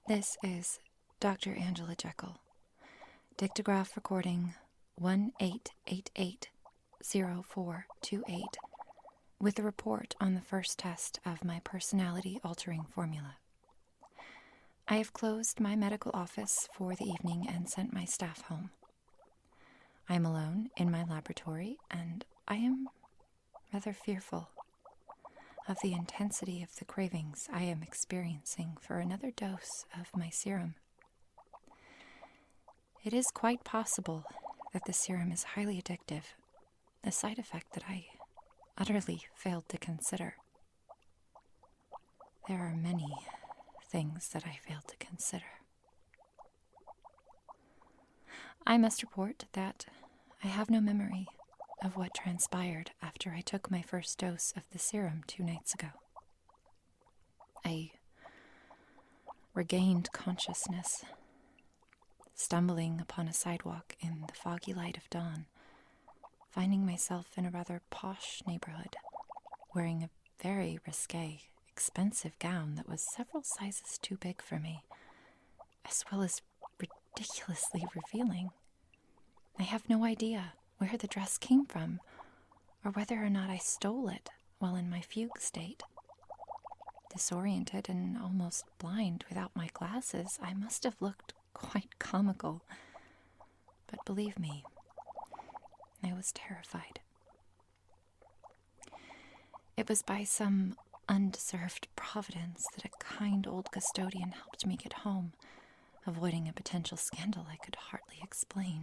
This is Dr. Angela Jekyll, dictograph recording 18880428, with a report on the first test of my personality-altering formula. I have closed my medical office for the evening and sent my staff home. I am alone in my laboratory, and I am rather fearful of the intensity of the cravings I am experiencing for another dose of my serum. It is quite possible that the serum is highly addictive, a side effect that I utterly failed to consider. There are many things that I failed to consider. I must report that I have no memory of what transpired after I took my first dose of the serum 2 nights ago. I regained consciousness, stumbling upon a sidewalk in the foggy light of dawn, finding myself in a rather posh neighborhood, wearing a very risque, expensive gown that was several sizes too big for me, as well as ridiculously revealing. I have no idea where the dress came from, or whether or not I stole it while in my fugue state. Disoriented and almost blind without my glasses, I must have looked quite comical. But believe me, I was terrified. It was by some undeserved providence that a kind old custodian helped me get home, avoiding a potential scandal I could hardly explain.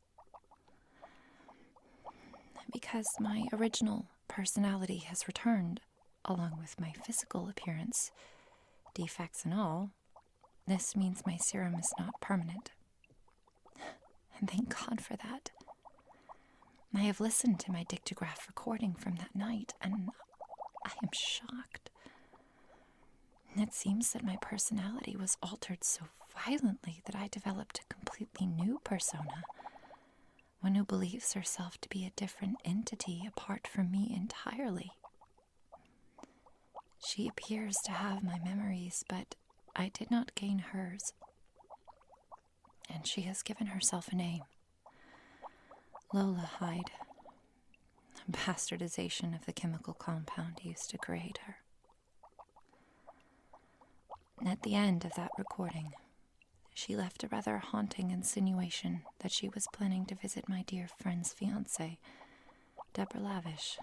Because my original personality has returned, along with my physical appearance, defects and all, this means my serum is not permanent. And thank God for that. I have listened to my dictograph recording from that night, and I am shocked. It seems that my personality was altered so violently that I developed a completely new persona, one who believes herself to be a different entity apart from me entirely. She appears to have my memories, but I did not gain hers. And she has given herself a name. Lola Hyde, a bastardization of the chemical compound used to create her. At the end of that recording, she left a rather haunting insinuation that she was planning to visit my dear friend's fiancée, Deborah Lavish.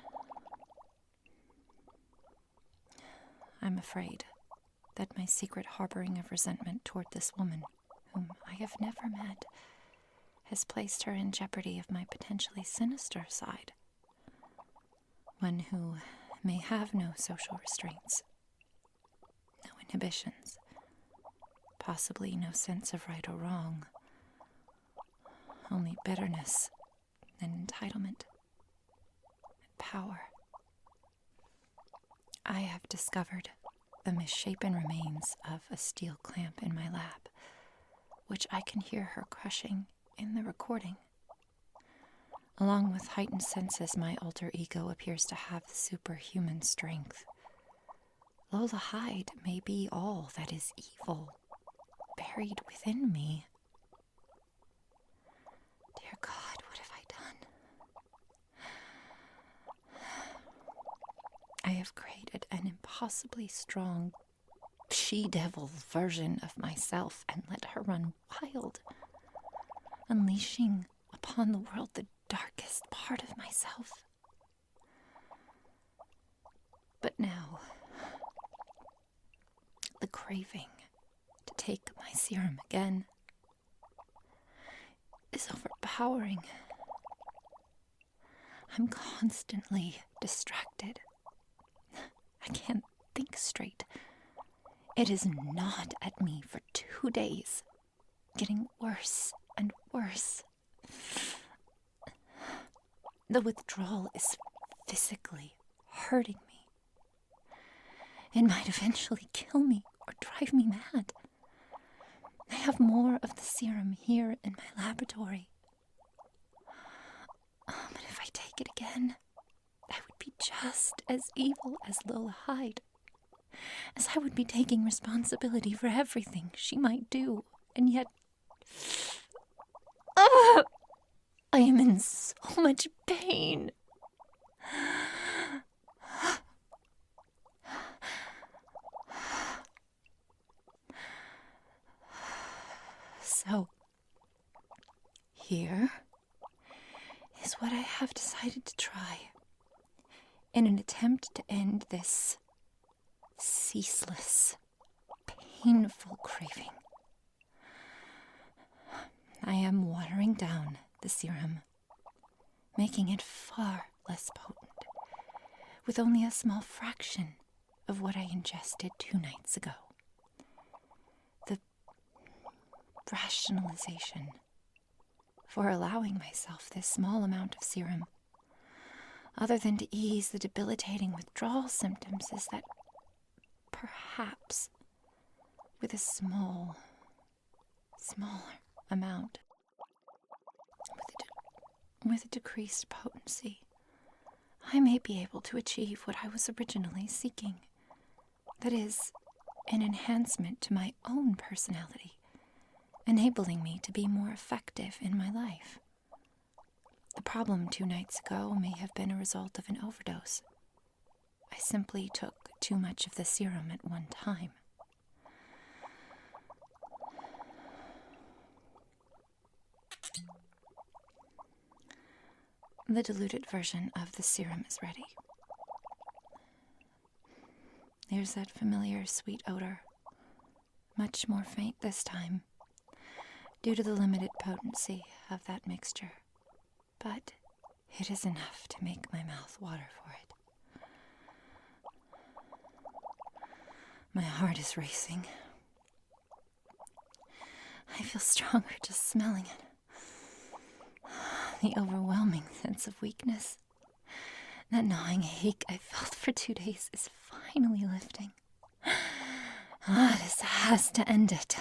I'm afraid that my secret harboring of resentment toward this woman, whom I have never met, has placed her in jeopardy of my potentially sinister side. One who may have no social restraints, no inhibitions, possibly no sense of right or wrong, only bitterness and entitlement and power. I have discovered the misshapen remains of a steel clamp in my lap, which I can hear her crushing in the recording. Along with heightened senses, my alter ego appears to have superhuman strength. Lola Hyde may be all that is evil buried within me. Dear God, what have I done? I have created an impossibly strong she-devil version of myself and let her run wild, unleashing upon the world the darkest part of myself. But now, the craving to take my serum again is overpowering. I'm constantly distracted. I can't think straight. It is gnawed at me for 2 days, getting worse and worse. The withdrawal is physically hurting me. It might eventually kill me or drive me mad. I have more of the serum here in my laboratory. But if I take it again, I would be just as evil as Lola Hyde. as I would be taking responsibility for everything she might do, and yet I am in so much pain. So, here is what I have decided to try in an attempt to end this ceaseless, painful craving. I am watering down the serum, making it far less potent, with only a small fraction of what I ingested 2 nights ago. The rationalization for allowing myself this small amount of serum, other than to ease the debilitating withdrawal symptoms, is that perhaps with a smaller amount, with a decreased potency, I may be able to achieve what I was originally seeking. That is, an enhancement to my own personality, enabling me to be more effective in my life. The problem 2 nights ago may have been a result of an overdose. I simply took too much of the serum at one time. The diluted version of the serum is ready. There's that familiar sweet odor, much more faint this time, due to the limited potency of that mixture, but it is enough to make my mouth water for it. My heart is racing. I feel stronger just smelling it. The overwhelming sense of weakness, that gnawing ache I felt for 2 days, is finally lifting. This has to end it.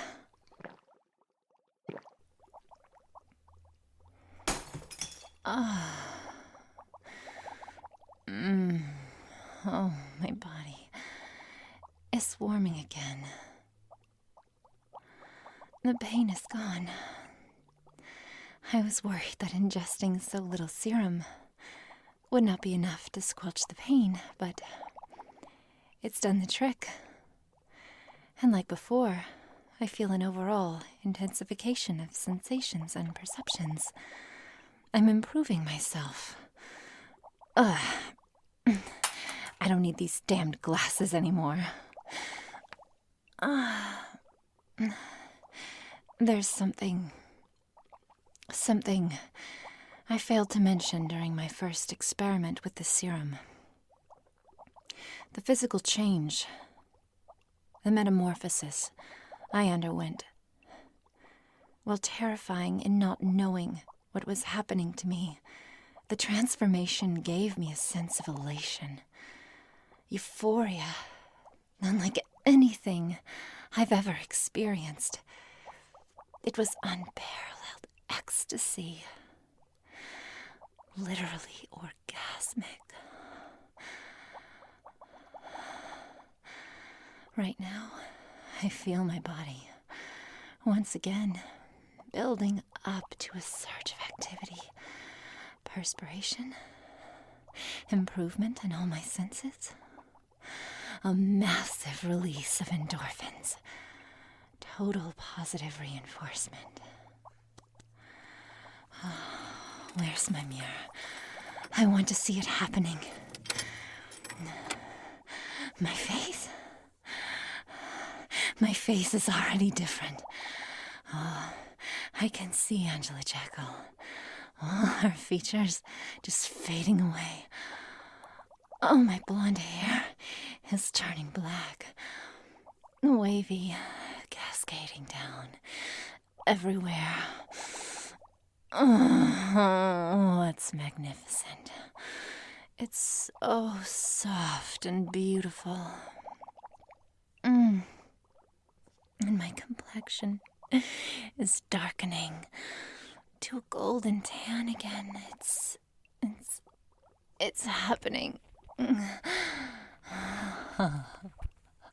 Oh, my body is warming again. The pain is gone. I was worried that ingesting so little serum would not be enough to squelch the pain, but it's done the trick. And like before, I feel an overall intensification of sensations and perceptions. I'm improving myself. I don't need these damned glasses anymore. There's something I failed to mention during my first experiment with the serum. The physical change, the metamorphosis I underwent. While terrifying in not knowing what was happening to me, the transformation gave me a sense of elation, euphoria, unlike anything I've ever experienced. It was unparalleled ecstasy, literally orgasmic. Right now, I feel my body, once again, building up to a surge of activity, perspiration, improvement in all my senses, a massive release of endorphins, total positive reinforcement. Where's my mirror? I want to see it happening. My face? My face is already different. I can see Angela Jekyll. All her features just fading away. My blonde hair is turning black. Wavy, cascading down everywhere. It's magnificent. It's so soft and beautiful. And my complexion is darkening to a golden tan again. It's happening.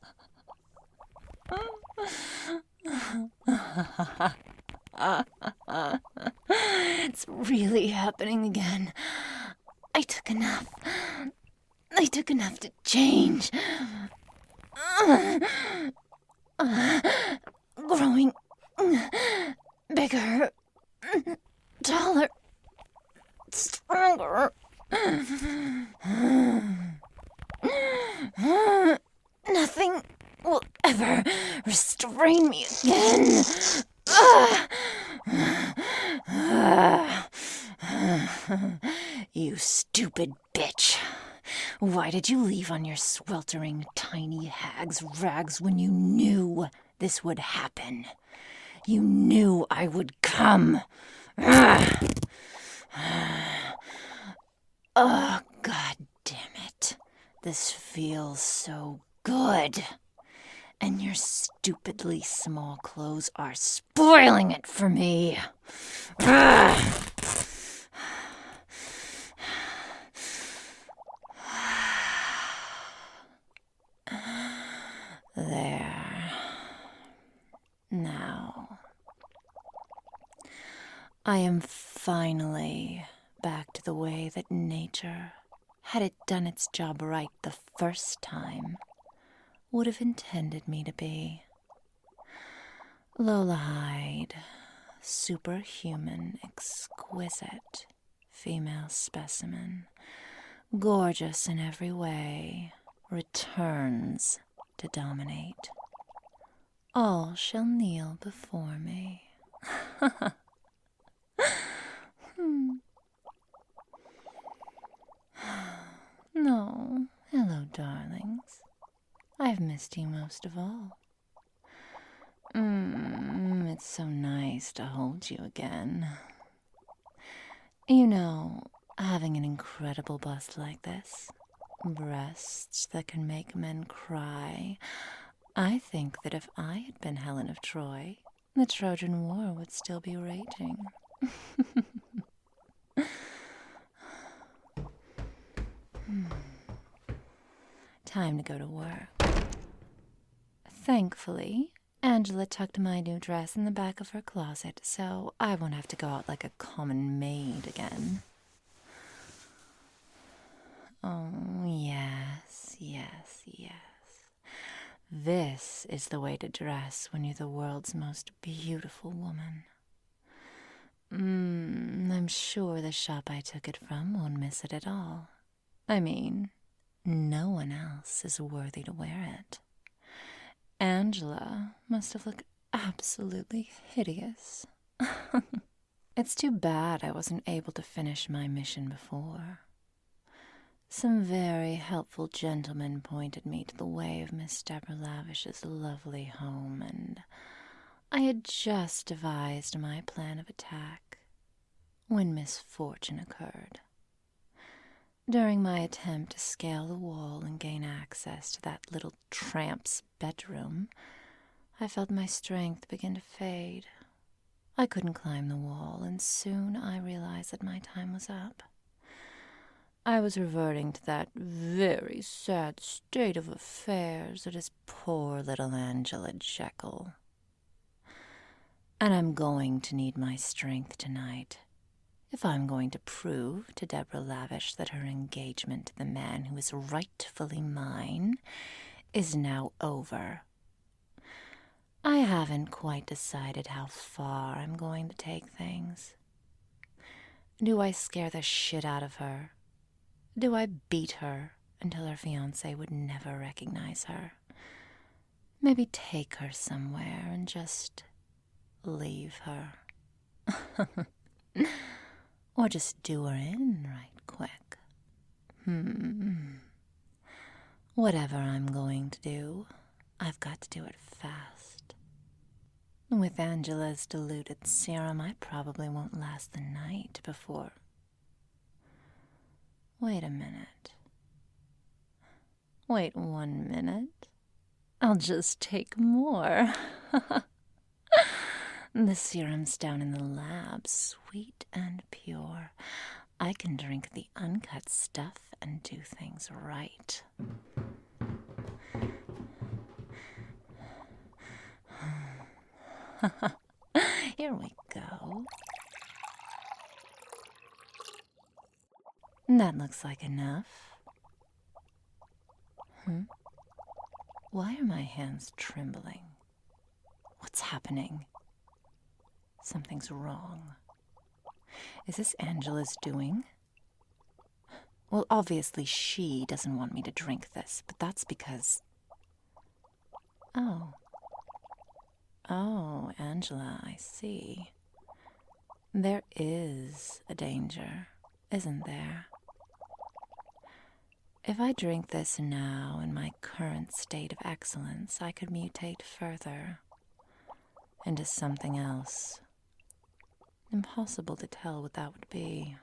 It's really happening again. I took enough. I took enough to change. Growing bigger, taller, stronger. Nothing will ever restrain me again. You stupid bitch. Why did you leave on your sweltering tiny hag's rags when you knew this would happen? You knew I would come. Oh, God damn it. This feels so good. And your stupidly small clothes are spoiling it for me. There. Now. I am finally back to the way that nature, had it done its job right the first time, would have intended me to be. Lola-eyed, superhuman, exquisite female specimen, gorgeous in every way, returns to dominate. All shall kneel before me. No, hello, darlings. I've missed you most of all. It's so nice to hold you again. You know, having an incredible bust like this, breasts that can make men cry, I think that if I had been Helen of Troy, the Trojan War would still be raging. Time to go to work. Thankfully, Angela tucked my new dress in the back of her closet, so I won't have to go out like a common maid again. Oh, yes, yes, yes. This is the way to dress when you're the world's most beautiful woman. I'm sure the shop I took it from won't miss it at all. I mean, no one else is worthy to wear it. Angela must have looked absolutely hideous. It's too bad I wasn't able to finish my mission before. Some very helpful gentlemen pointed me to the way of Miss Deborah Lavish's lovely home, and I had just devised my plan of attack when misfortune occurred. During my attempt to scale the wall and gain access to that little tramp's bedroom, I felt my strength begin to fade. I couldn't climb the wall, and soon I realized that my time was up. I was reverting to that very sad state of affairs that is poor little Angela Jekyll. And I'm going to need my strength tonight, if I'm going to prove to Deborah Lavish that her engagement to the man who is rightfully mine is now over. I haven't quite decided how far I'm going to take things. Do I scare the shit out of her? Do I beat her until her fiancé would never recognize her? Maybe take her somewhere and just leave her. Or just do her in right quick. Whatever I'm going to do, I've got to do it fast. With Angela's diluted serum, I probably won't last the night before... Wait a minute. Wait 1 minute. I'll just take more. The serum's down in the lab, sweet and pure. I can drink the uncut stuff and do things right. Here we go. That looks like enough. Why are my hands trembling? What's happening? Something's wrong. Is this Angela's doing? Well, obviously she doesn't want me to drink this, but that's because... Oh, Angela, I see. There is a danger, isn't there? If I drink this now in my current state of excellence, I could mutate further into something else. Impossible to tell what that would be.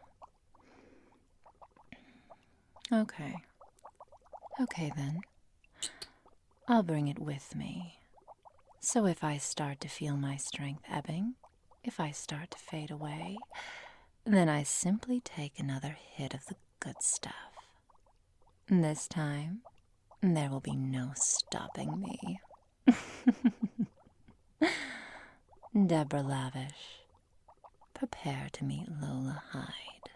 Okay then. I'll bring it with me. So if I start to feel my strength ebbing, if I start to fade away, then I simply take another hit of the good stuff. This time, there will be no stopping me. Deborah Lavish, prepare to meet Lola Hyde.